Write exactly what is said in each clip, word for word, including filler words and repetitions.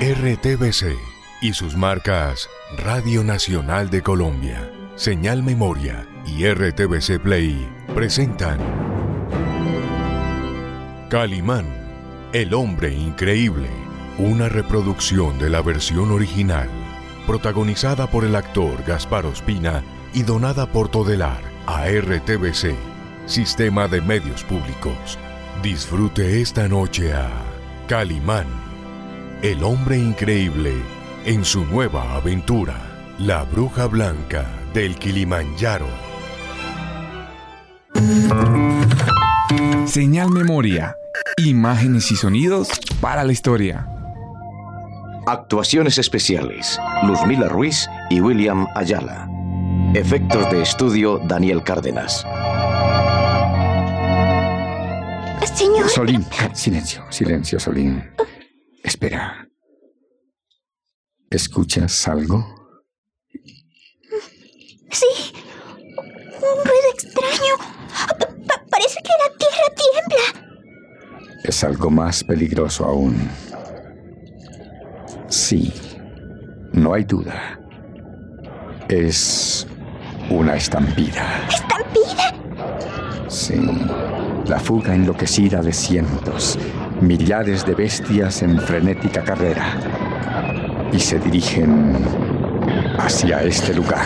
R T V C y sus marcas Radio Nacional de Colombia, Señal Memoria y R T V C Play presentan Calimán, el hombre increíble, una reproducción de la versión original, protagonizada por el actor Gaspar Ospina y donada por Todelar a R T V C, Sistema de Medios Públicos. Disfrute esta noche a Calimán, el hombre increíble, en su nueva aventura, La Bruja Blanca del Kilimanjaro. Señal Memoria, imágenes y sonidos para la historia. Actuaciones especiales: Luzmila Ruiz y William Ayala. Efectos de estudio: Daniel Cárdenas. Señor... Solín, silencio, silencio, Solín. Espera. ¿Escuchas algo? Sí, un ruido extraño. Pa- parece que la tierra tiembla. Es algo más peligroso aún. Sí, no hay duda. Es una estampida. ¿Estampida? Sí, la fuga enloquecida de cientos, millares de bestias en frenética carrera. Y se dirigen hacia este lugar.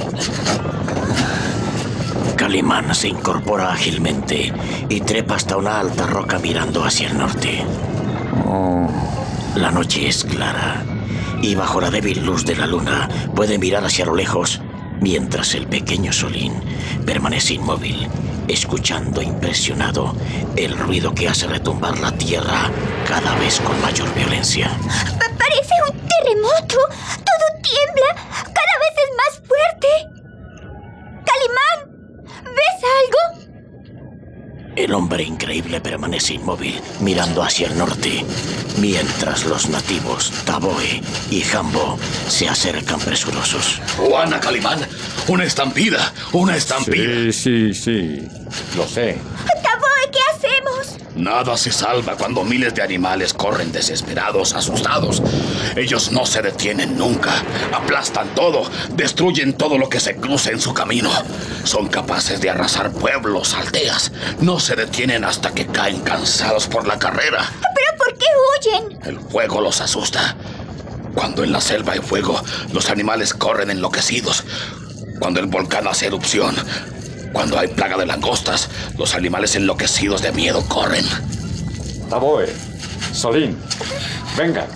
Calimán se incorpora ágilmente y trepa hasta una alta roca mirando hacia el norte. Oh. La noche es clara y bajo la débil luz de la luna puede mirar hacia lo lejos, mientras el pequeño Solín permanece inmóvil, escuchando impresionado el ruido que hace retumbar la tierra cada vez con mayor violencia. Pa- parece un terremoto. Todo tiembla. Cada vez es más fuerte. Calimán, ¿ves algo? El hombre increíble permanece inmóvil, mirando hacia el norte, mientras los nativos, Taboe y Jambo, se acercan presurosos. Juana, Calimán, una estampida, una estampida. Sí, sí, sí, lo sé. Taboe, ¿qué hacemos? Nada se salva cuando miles de animales corren desesperados, asustados. Ellos no se detienen nunca. Aplastan todo, destruyen todo lo que se cruce en su camino. Son capaces de arrasar pueblos, aldeas. No se detienen hasta que caen cansados por la carrera. ¿Pero por qué huyen? El fuego los asusta. Cuando en la selva hay fuego, los animales corren enloquecidos. Cuando el volcán hace erupción, cuando hay plaga de langostas, los animales enloquecidos de miedo corren. Taboe, Solín, vengan.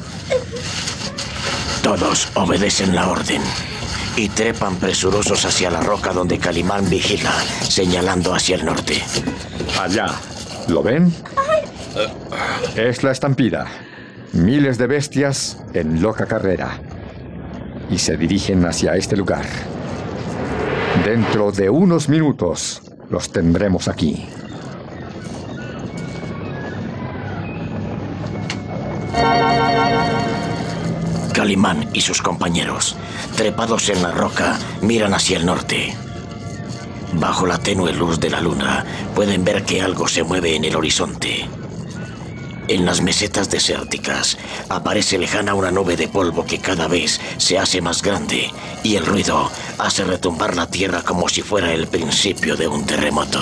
Todos obedecen la orden y trepan presurosos hacia la roca donde Calimán vigila, señalando hacia el norte. Allá, ¿lo ven? Es la estampida. Miles de bestias en loca carrera. Y se dirigen hacia este lugar. Dentro de unos minutos los tendremos aquí. Calimán y sus compañeros, trepados en la roca, miran hacia el norte. Bajo la tenue luz de la luna, pueden ver que algo se mueve en el horizonte. En las mesetas desérticas aparece lejana una nube de polvo que cada vez se hace más grande y el ruido hace retumbar la tierra como si fuera el principio de un terremoto.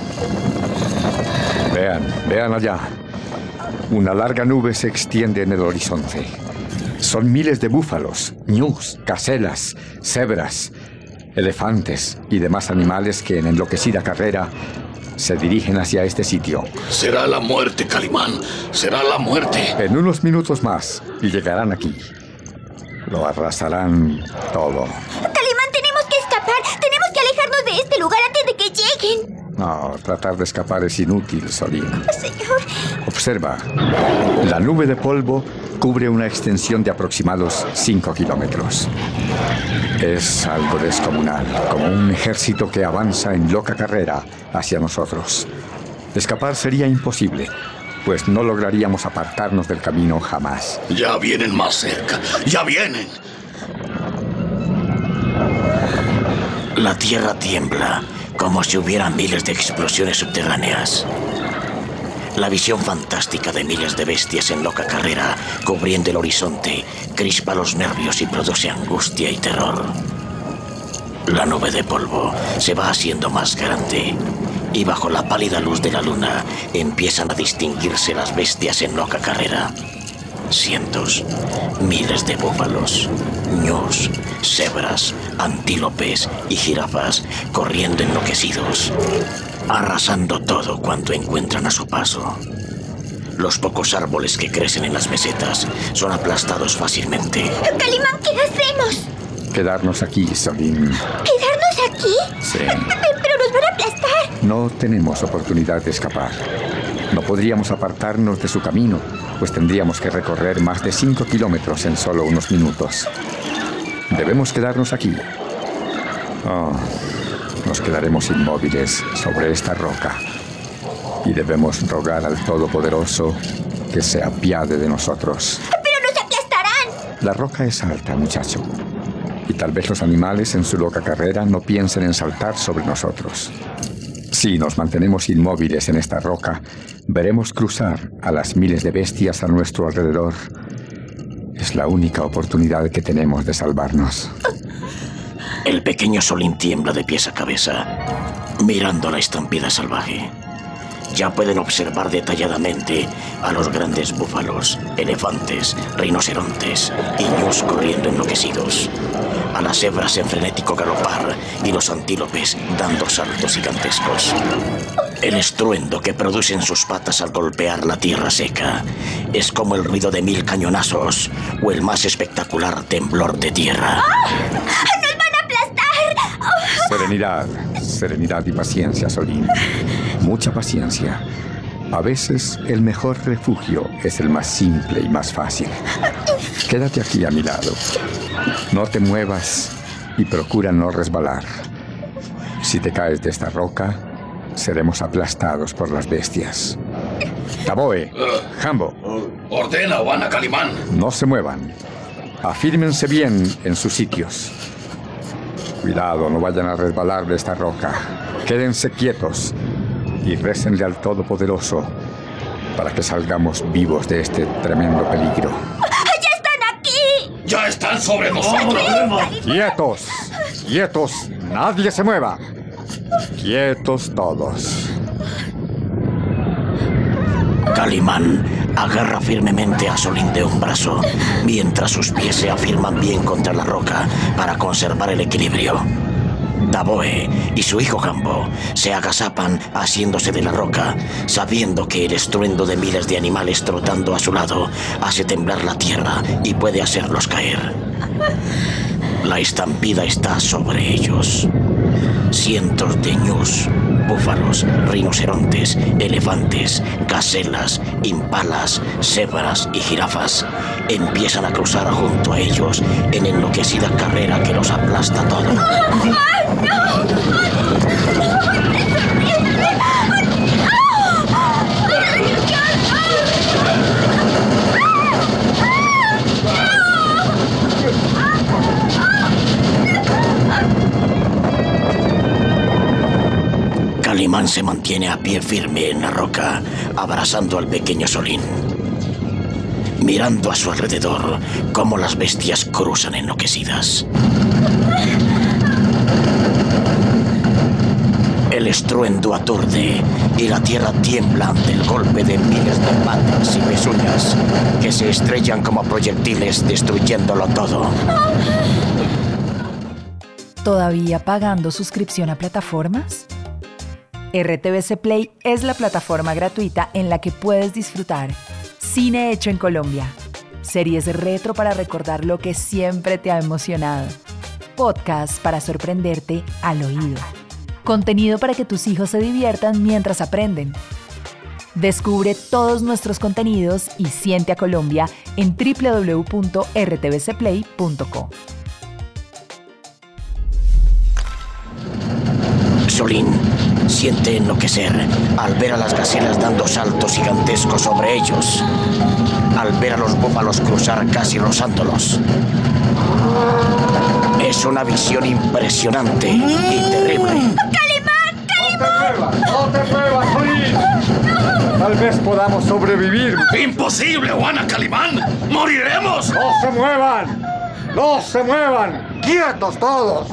Vean, vean allá. Una larga nube se extiende en el horizonte. Son miles de búfalos, ñus, caselas, cebras, elefantes y demás animales que en enloquecida carrera se dirigen hacia este sitio. Será la muerte, Calimán. Será la muerte. En unos minutos más y llegarán aquí. Lo arrasarán todo. Calimán, tenemos que escapar. Tenemos que alejarnos de este lugar antes de que lleguen. No, tratar de escapar es inútil, Solín. Señor. Observa. La nube de polvo cubre una extensión de aproximados cinco kilómetros. Es algo descomunal, como un ejército que avanza en loca carrera hacia nosotros. Escapar sería imposible, pues no lograríamos apartarnos del camino jamás. Ya vienen más cerca. ¡Ya vienen! La tierra tiembla, como si hubiera miles de explosiones subterráneas. La visión fantástica de miles de bestias en loca carrera, cubriendo el horizonte, crispa los nervios y produce angustia y terror. La nube de polvo se va haciendo más grande y bajo la pálida luz de la luna empiezan a distinguirse las bestias en loca carrera. Cientos, miles de búfalos, ñus, cebras, antílopes y jirafas corriendo enloquecidos, arrasando todo cuanto encuentran a su paso. Los pocos árboles que crecen en las mesetas son aplastados fácilmente. Calimán, ¿qué hacemos? Quedarnos aquí, Solín. ¿Quedarnos aquí? Sí. Pero nos van a aplastar. No tenemos oportunidad de escapar. No podríamos apartarnos de su camino, pues tendríamos que recorrer más de cinco kilómetros en solo unos minutos. Debemos quedarnos aquí. Oh, nos quedaremos inmóviles sobre esta roca. Y debemos rogar al Todopoderoso que se apiade de nosotros. ¡Pero nos aplastarán! La roca es alta, muchacho. Y tal vez los animales en su loca carrera no piensen en saltar sobre nosotros. Si nos mantenemos inmóviles en esta roca, veremos cruzar a las miles de bestias a nuestro alrededor. Es la única oportunidad que tenemos de salvarnos. El pequeño Solín tiembla de pies a cabeza, mirando la estampida salvaje. Ya pueden observar detalladamente a los grandes búfalos, elefantes, rinocerontes y ñus corriendo enloquecidos, a las cebras en frenético galopar y los antílopes dando saltos gigantescos. El estruendo que producen sus patas al golpear la tierra seca es como el ruido de mil cañonazos o el más espectacular temblor de tierra. ¡Oh! ¡Nos van a aplastar! ¡Oh! Serenidad, serenidad y paciencia, Solín. Mucha paciencia. A veces el mejor refugio es el más simple y más fácil. Quédate aquí a mi lado. No te muevas y procura no resbalar. Si te caes de esta roca, seremos aplastados por las bestias. Taboe, Jambo. Ordena, Oana Calimán. No se muevan. Afírmense bien en sus sitios. Cuidado, no vayan a resbalar de esta roca. Quédense quietos y récenle al Todopoderoso para que salgamos vivos de este tremendo peligro. ¡Ya están aquí! ¡Ya están sobre nosotros! ¡Quietos! ¡Quietos! ¡Nadie se mueva! ¡Quietos todos! Calimán agarra firmemente a Solín de un brazo, mientras sus pies se afirman bien contra la roca para conservar el equilibrio. Taboe y su hijo Jambo se agazapan haciéndose de la roca, sabiendo que el estruendo de miles de animales trotando a su lado hace temblar la tierra y puede hacerlos caer. La estampida está sobre ellos. Cientos de ñus, búfalos, rinocerontes, elefantes, gacelas, impalas, cebras y jirafas empiezan a cruzar junto a ellos en enloquecida carrera que los aplasta a todos. Calimán se mantiene a pie firme en la roca, abrazando al pequeño Solín, mirando a su alrededor cómo las bestias cruzan enloquecidas. El estruendo aturde y la tierra tiembla ante el golpe de miles de patas y pezuñas que se estrellan como proyectiles destruyéndolo todo. ¿Todavía pagando suscripción a plataformas? R T V C Play es la plataforma gratuita en la que puedes disfrutar cine hecho en Colombia, series retro para recordar lo que siempre te ha emocionado, podcasts para sorprenderte al oído, contenido para que tus hijos se diviertan mientras aprenden. Descubre todos nuestros contenidos y siente a Colombia en doble u doble u doble u punto r t v c play punto co. Solín siente enloquecer al ver a las gacelas dando saltos gigantescos sobre ellos, al ver a los búfalos cruzar casi rozándolos. Es una visión impresionante y terrible. ¡Calimán! ¡Calimán! ¡No te muevas! ¡No te muevas, Solín! Tal vez podamos sobrevivir. ¡Imposible, Juana Calimán! ¡Moriremos! ¡No se muevan! ¡No se muevan! ¡Quietos todos!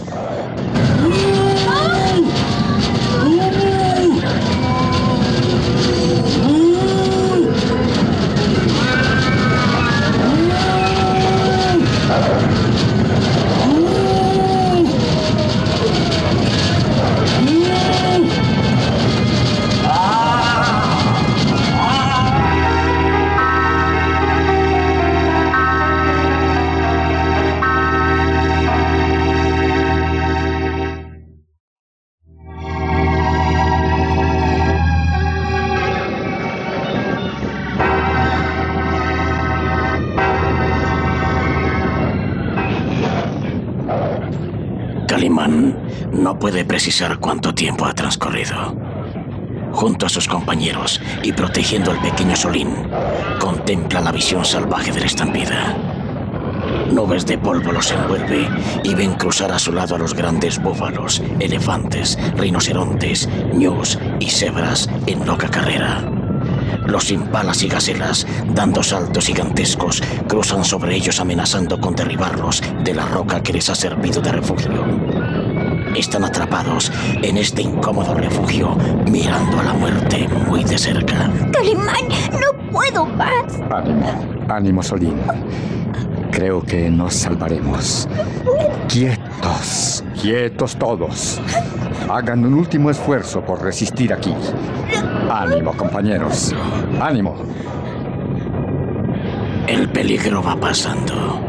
Calimán no puede precisar cuánto tiempo ha transcurrido. Junto a sus compañeros y protegiendo al pequeño Solín, contempla la visión salvaje de la estampida. Nubes de polvo los envuelve y ven cruzar a su lado a los grandes búfalos, elefantes, rinocerontes, ñus y cebras en loca carrera. Los impalas y gacelas, dando saltos gigantescos, cruzan sobre ellos amenazando con derribarlos de la roca que les ha servido de refugio. Están atrapados en este incómodo refugio, mirando a la muerte muy de cerca. Calimán, no puedo más. Ánimo, ánimo, Solín. Creo que nos salvaremos. Quietos, quietos todos. Hagan un último esfuerzo por resistir aquí. Ánimo, compañeros. Ánimo. El peligro va pasando.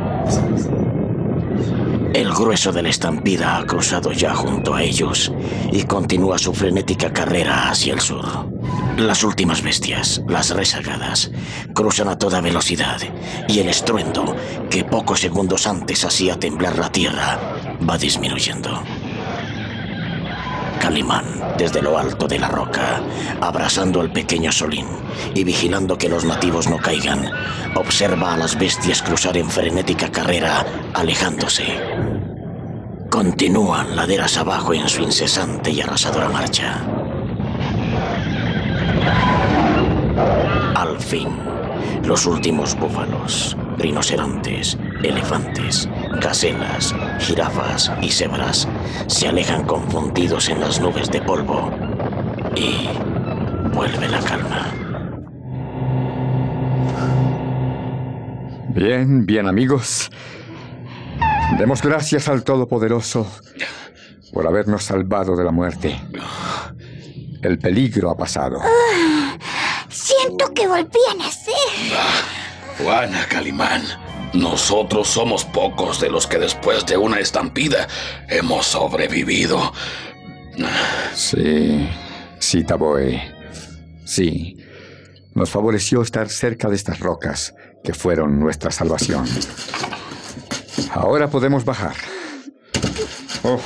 El grueso de la estampida ha cruzado ya junto a ellos y continúa su frenética carrera hacia el sur. Las últimas bestias, las rezagadas, cruzan a toda velocidad y el estruendo, que pocos segundos antes hacía temblar la tierra, va disminuyendo. Calimán, desde lo alto de la roca, abrazando al pequeño Solín y vigilando que los nativos no caigan, observa a las bestias cruzar en frenética carrera, alejándose. Continúan laderas abajo en su incesante y arrasadora marcha. Al fin, los últimos búfalos, rinocerontes, elefantes, gacelas, jirafas y cebras se alejan confundidos en las nubes de polvo y vuelve la calma. Bien, bien, amigos. Demos gracias al Todopoderoso por habernos salvado de la muerte. El peligro ha pasado. Ah, siento que volví a nacer. Ah, Juana Calimán, nosotros somos pocos de los que después de una estampida hemos sobrevivido. Sí, sí, Taboe. Sí, nos favoreció estar cerca de estas rocas que fueron nuestra salvación. Ahora podemos bajar. Oh.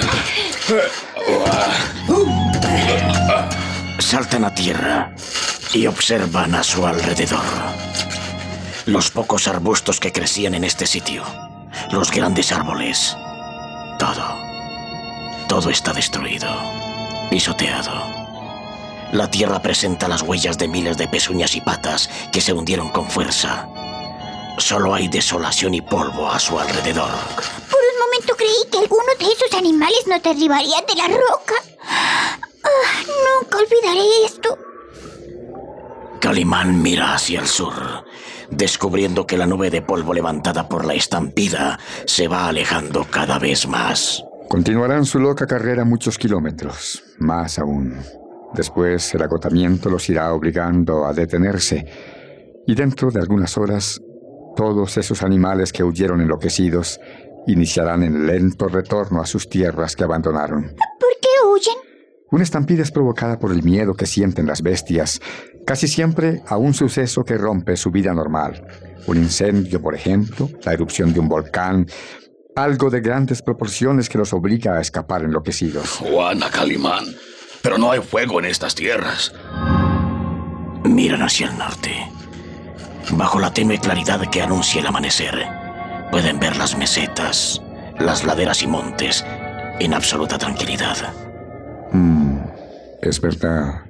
Saltan a tierra y observan a su alrededor. Los pocos arbustos que crecían en este sitio, los grandes árboles, todo, todo está destruido, pisoteado. La tierra presenta las huellas de miles de pezuñas y patas que se hundieron con fuerza. Solo hay desolación y polvo a su alrededor. Por un momento creí que alguno de esos animales nos derribarían de la roca. Ah, nunca olvidaré esto. Calimán mira hacia el sur, descubriendo que la nube de polvo levantada por la estampida se va alejando cada vez más. Continuarán su loca carrera muchos kilómetros, más aún. Después el agotamiento los irá obligando a detenerse, y dentro de algunas horas todos esos animales que huyeron enloquecidos iniciarán el lento retorno a sus tierras que abandonaron. ¿Por qué huyen? Una estampida es provocada por el miedo que sienten las bestias, casi siempre a un suceso que rompe su vida normal. Un incendio, por ejemplo, la erupción de un volcán, algo de grandes proporciones que los obliga a escapar enloquecidos. Juana Calimán, pero no hay fuego en estas tierras. Miran hacia el norte. Bajo la tenue claridad que anuncia el amanecer, pueden ver las mesetas, las laderas y montes en absoluta tranquilidad. Mm, es verdad.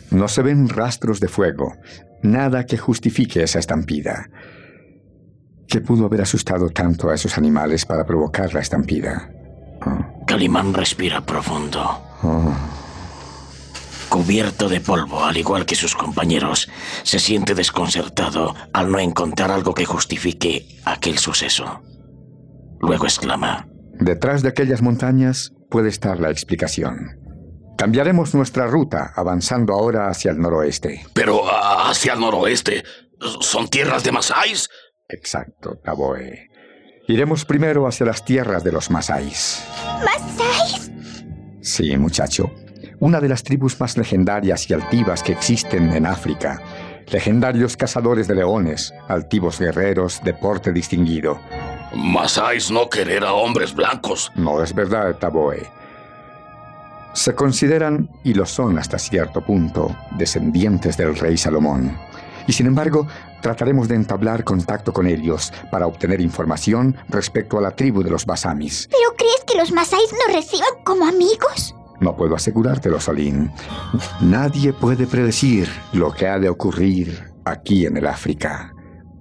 No se ven rastros de fuego, nada que justifique esa estampida. ¿Qué pudo haber asustado tanto a esos animales para provocar la estampida? Oh. Calimán respira profundo. Oh. Cubierto de polvo, al igual que sus compañeros, se siente desconcertado al no encontrar algo que justifique aquel suceso. Luego exclama: detrás de aquellas montañas puede estar la explicación. Cambiaremos nuestra ruta, avanzando ahora hacia el noroeste. Pero hacia el noroeste, ¿son tierras de masáis? Exacto, Taboe. Iremos primero hacia las tierras de los masáis. ¿Masáis? Sí, muchacho. Una de las tribus más legendarias y altivas que existen en África. Legendarios cazadores de leones, altivos guerreros de porte distinguido. ¿Masáis no querer a hombres blancos? No es verdad, Taboe. Se consideran, y lo son hasta cierto punto, descendientes del rey Salomón. Y sin embargo, trataremos de entablar contacto con ellos para obtener información respecto a la tribu de los basamis. ¿Pero crees que los masáis nos reciban como amigos? No puedo asegurártelo, Solín. Nadie puede predecir lo que ha de ocurrir aquí en el África.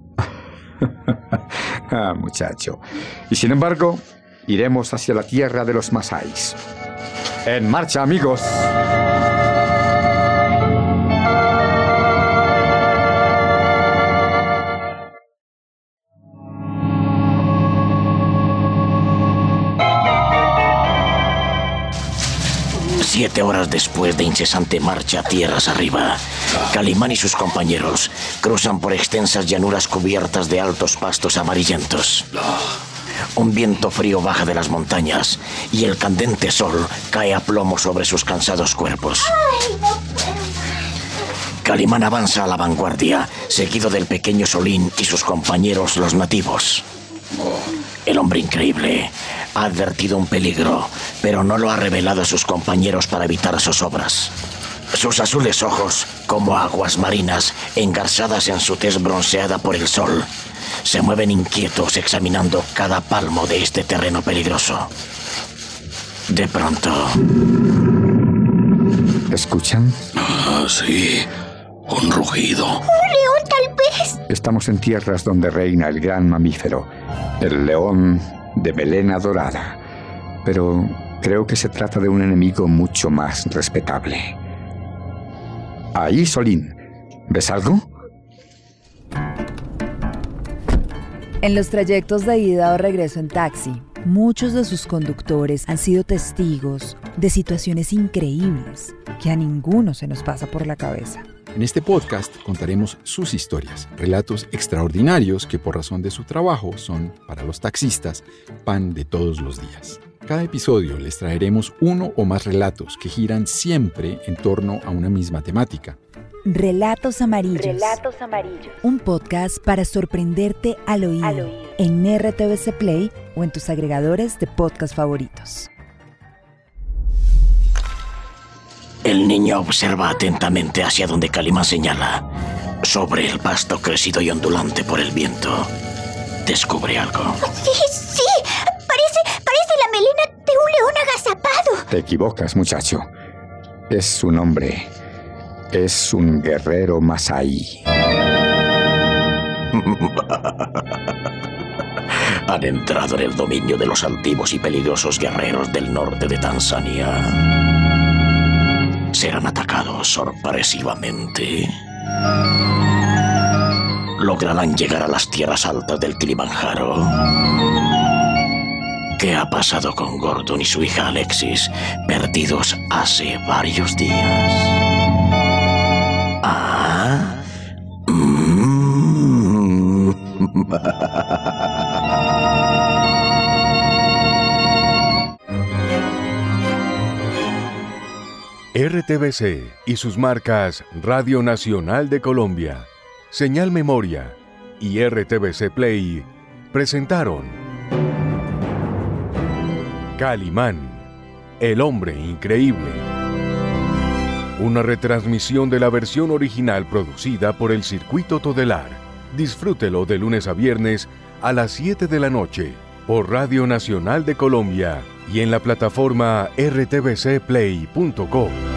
Ah, muchacho. Y sin embargo, iremos hacia la tierra de los masáis. ¡En marcha, amigos! Siete horas después de incesante marcha tierras arriba, Calimán y sus compañeros cruzan por extensas llanuras cubiertas de altos pastos amarillentos. Un viento frío baja de las montañas y el candente sol cae a plomo sobre sus cansados cuerpos. Calimán avanza a la vanguardia, seguido del pequeño Solín y sus compañeros los nativos. El hombre increíble ha advertido un peligro, pero no lo ha revelado a sus compañeros para evitar zozobras. Sus azules ojos, como aguas marinas, engarzadas en su tez bronceada por el sol, se mueven inquietos examinando cada palmo de este terreno peligroso. De pronto... ¿Escuchan? Ah, sí. Un rugido. ¡Un león, tal vez! Estamos en tierras donde reina el gran mamífero, el león de melena dorada. Pero creo que se trata de un enemigo mucho más respetable. Ahí, Solín. ¿Ves algo? En los trayectos de ida o regreso en taxi, muchos de sus conductores han sido testigos de situaciones increíbles que a ninguno se nos pasa por la cabeza. En este podcast contaremos sus historias, relatos extraordinarios que por razón de su trabajo son, para los taxistas, pan de todos los días. Cada episodio les traeremos uno o más relatos que giran siempre en torno a una misma temática. Relatos Amarillos. Relatos Amarillos. Un podcast para sorprenderte al oído, al oído. En R T V C Play o en tus agregadores de podcast favoritos. El niño observa atentamente hacia donde Calimán señala. Sobre el pasto crecido y ondulante por el viento, descubre algo. Sí, sí. Parece, parece la melena de un león agazapado. Te equivocas, muchacho. Es un hombre. Es un guerrero masái. Han entrado en el dominio de los altivos y peligrosos guerreros del norte de Tanzania. Serán atacados sorpresivamente. Lograrán llegar a las tierras altas del Kilimanjaro. ¿Qué ha pasado con Gordon y su hija Alexis, perdidos hace varios días? Ah. Mm. R T V C y sus marcas Radio Nacional de Colombia, Señal Memoria y R T V C Play presentaron Calimán, el hombre increíble. Una retransmisión de la versión original producida por el Circuito Todelar. Disfrútelo de lunes a viernes a las siete de la noche por Radio Nacional de Colombia y en la plataforma r t v c play punto co.